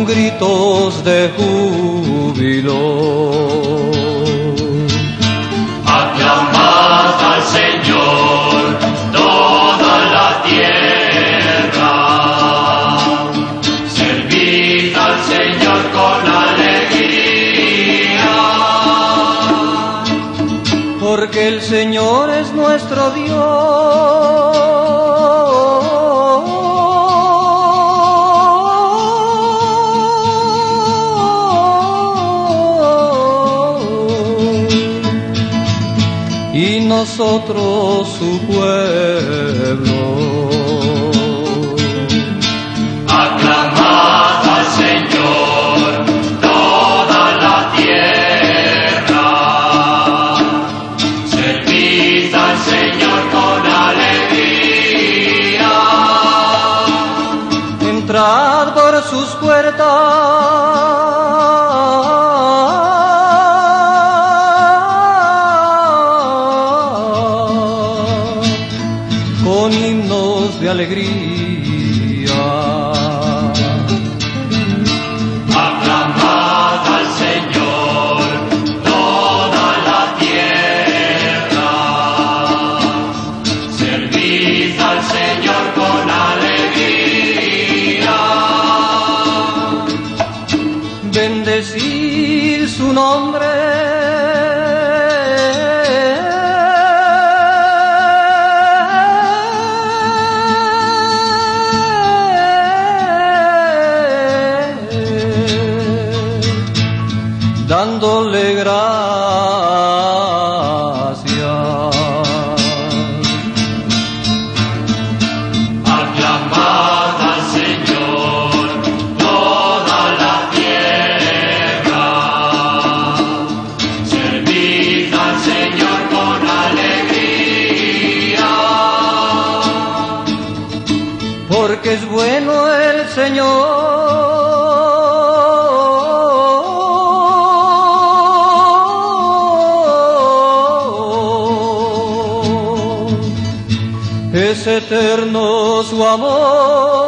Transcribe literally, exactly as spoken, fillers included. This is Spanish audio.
gritos de júbilo. Aclamad al Señor toda la tierra, servid al Señor con alegría, porque el Señor es nuestro Dios. Y nosotros su pueblo. Aclamad al Señor toda la tierra, servid al Señor con alegría. Entrad por sus puertas con himnos de alegría. Aclamad al Señor toda la tierra, servid al Señor con alegría. Bendecid su nombre. Dándole gracias. Aclamad al Señor toda la tierra, servid al Señor con alegría, Porque es bueno el Señor. Es eterno su amor.